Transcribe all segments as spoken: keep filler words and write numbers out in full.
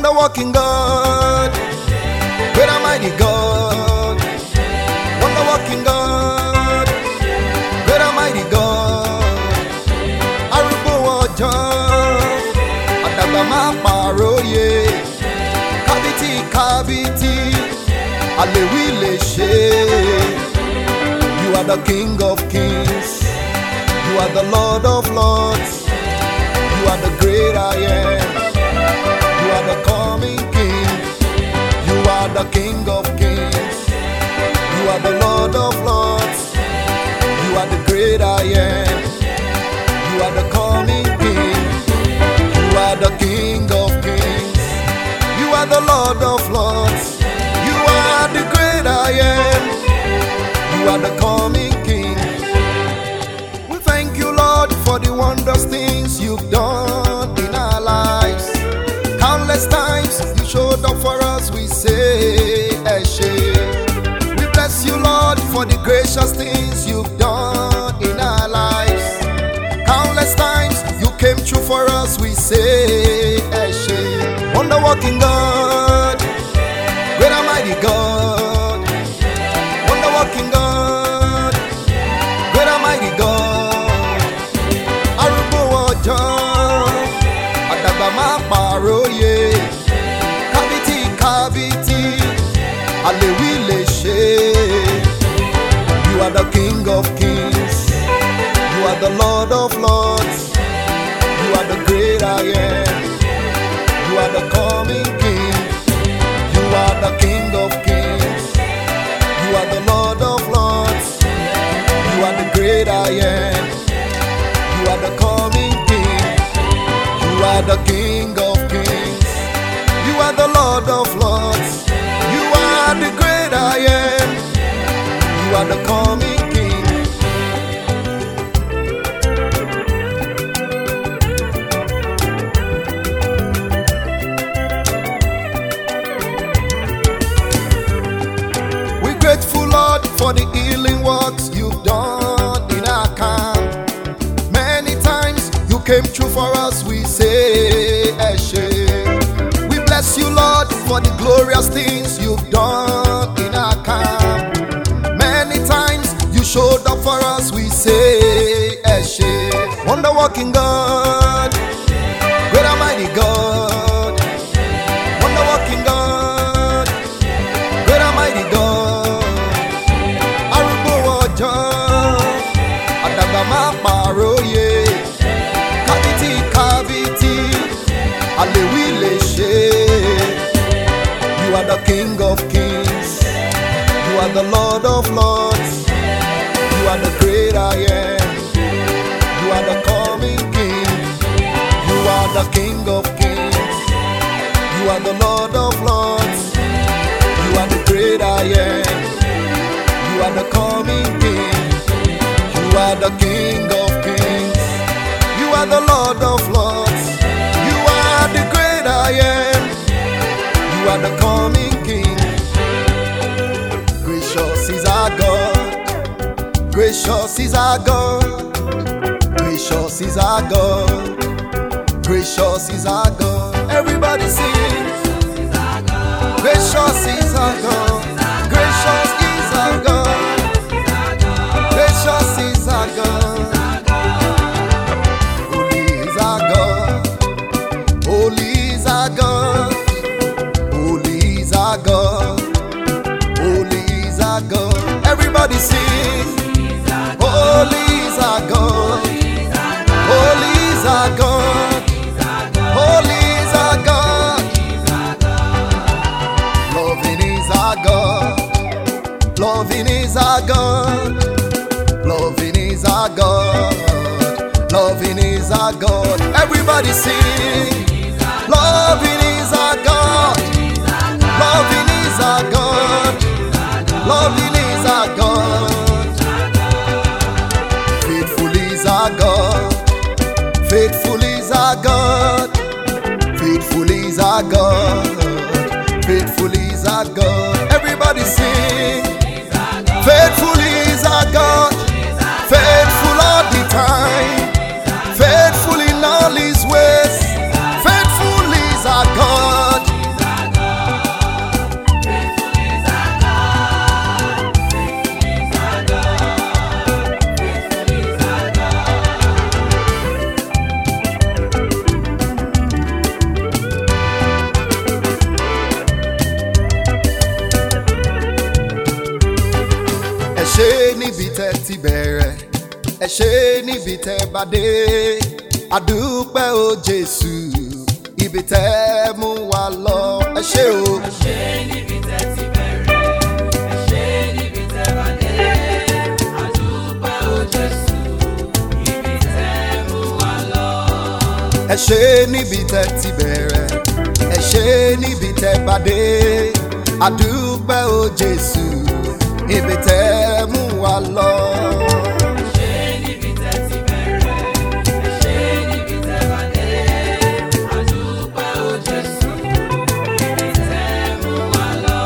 wonder working God, great and mighty God, wonder working God, great and mighty God, arúgbó ọjọ́, àdàgbà má pàròyé, kábítì kábítì, àlèwí lè ṣe. You are the King of Kings, you are the Lord of Lords, you are the great I am, you are the coming King, you are the King of Kings, you are the Lord of Lords, you are the great I am, you are the coming King, you are the King of Kings, you are the Lord of Lords, you are the great I am, you are the coming King. We thank you, Lord, for the wondrous things you've done in our lives. Countless times you showed up for us, we say, Eshe. We bless you, Lord, for the gracious things you've done in our lives. Countless times you came true for us, we say, Eshe. Wonder working God, great and mighty God, wonder working God, great and mighty God, arúgbó ọjọ́, àdàgbà má pàròyé, kábítì kábítì, àlèwí lè ṣe. You are the King of Kings, you are the Lord of Lords, you are the great I am, you are the coming King, you are the King of Kings, you are the Lord of Lords, you are the great I am, you are the coming King, you are the King of Kings, you are the Lord of Lords, you are the great I am, you are the coming King. We're grateful, Lord, for the healing works you've done in our camp. Many times you came true for us, we say, Eshe. We bless you, Lord, for the glorious things you've done in our camp. Many times you showed up for us, we say, Eshe. Wonder working God, great and mighty God, wonder working God, great and mighty God, arúgbó ọjọ́, àdàgbà má pàròyé, kábítì kábítì, àlèwí lè ṣe. You are the King of Kings, you are the Lord of Lords, you are the great I am, you are the coming King, you are the King of Kings, you are the Lord of Lords, you are the great I am, you are the coming King, you are the King of Kings, you are the Lord of Lords, you are the great I am, you are the coming King. Gracious is our God, gracious is our God, gracious is our God, gracious is our God. Everybody sing. Gracious is our God, gracious is our God, gracious is our God. Holy is our God, holy is our God, holy is our God, holy is our God. Everybody sing. Holy is our God, holy is our God, holy is our God. Loving is our God, loving is our God, loving is our God, loving is our God. Everybody sing. Loving is our God, loving is our God, loving is our God. Faithful is our God, faithful is our God, faithful is our God, faithful is our God. Everybody sing. Faithful is our God, faithful all the time, faithful in all his ways. Faithful is our God, ṣé níbi tẹ́ ti bẹ̀rẹ̀, ẹ ṣé níbi tẹ́ bá dé. Àdúpẹ́ o Jésù, ibi tẹ́ mú wa lọ. Ẹ ṣé o. Ẹ ṣé níbi tẹ́ ti bẹ̀rẹ̀, ẹ ṣé níbi tẹ́ bá dé. Àdúpẹ́ o Jésù, ibi tẹ́ mú wa lọ. Ẹ ṣé níbi tẹ́ ti bẹ̀rẹ̀, ẹ ṣé níbi tẹ́ bá dé. Àdúpẹ́ o Jésù, ibi tẹ́ mú wa lọ. Ẹ ṣé níbi tẹ́ ti bẹ̀rẹ̀, ẹ ṣé níbi tẹ́ bá dé. Àdúpẹ́ o Jésù, ibi tẹ́ mú wa lọ.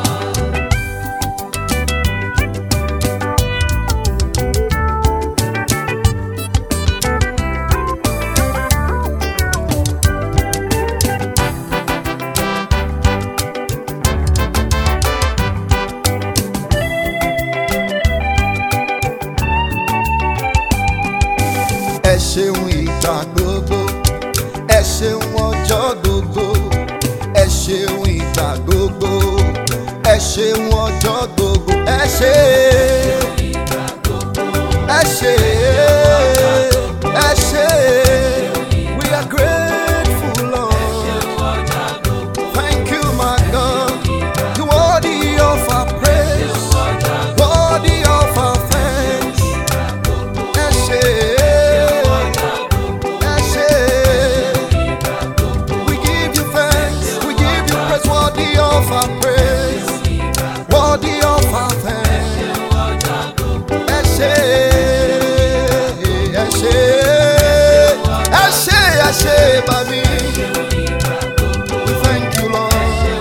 Ẹ ṣeun ìgbà gbogbo, ẹ ṣeun ọjọ́ gbogbo, ẹ ṣeun ìgbà gbogbo, ẹ ṣeun ọjọ́ gbogbo, ẹ ṣe ẹ ṣe ẹ ṣe. We are grateful, Lord. Thank you, my God. You are worthy of our praise, worthy of our thanks. Ẹ ṣe. Worthy of our praise, worthy of our thanks. Ẹ ṣé, ẹ ṣé, ẹ ṣé, ẹ ṣé bá mi. We thank you, Lord.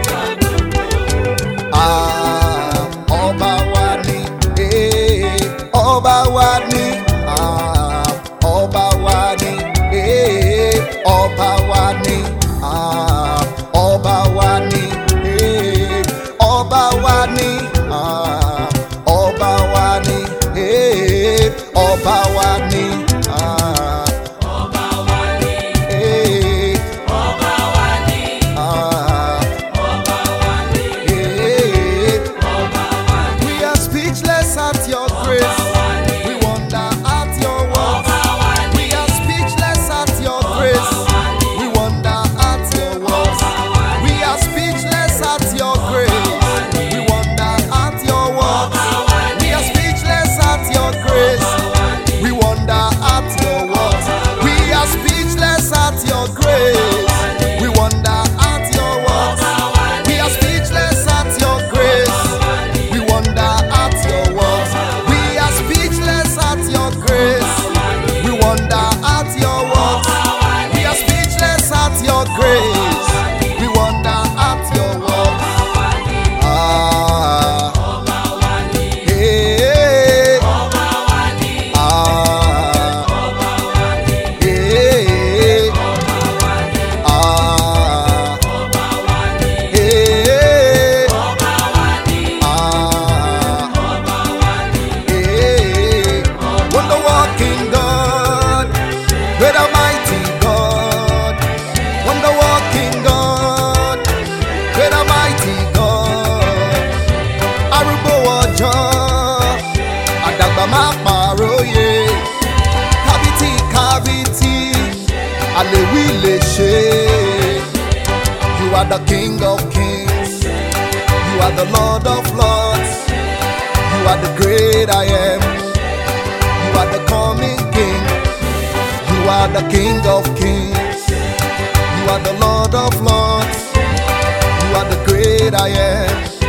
Ah, ọba wa ni, eh, ọba wa ni, ah, ọba wa ni, eh, ọba wa ni, ah. Ọba wa ni, eh, ọba wa ni, ah, ọba wa ni, eh, ọba wa ni, ah, Ọba wa ni, eh, ọba wa ni, ah, ọba wa ni, eh. ọba wa ni. We are speechless at your grace. We wonder at your works. We are speechless at your grace. We wonder at your works. We are speechless at your grace. We wonder at your works. We are speechless at your grace. We wonder at your works. We are speechless at your grace. We wonder at your works. We are speechless at your grace. We wonder at your works. We are speechless at your grace. We wonder at your works. We are speechless at your grace. We wonder at your works. Ah, eh, ah, eh, ah, eh, ah, eh. Wonder walking God, great and mighty God. Wonder walking God, great and mighty God. Arúgbó ọjọ́, àdàgbà má pàròyé. Kábítì kábítì, àlèwí lè ṣe. You are the King of kings, you are the Lord of lords, you are the great I am, you are the coming King, you are the King of kings, you are the Lord of lords, you are the great I am.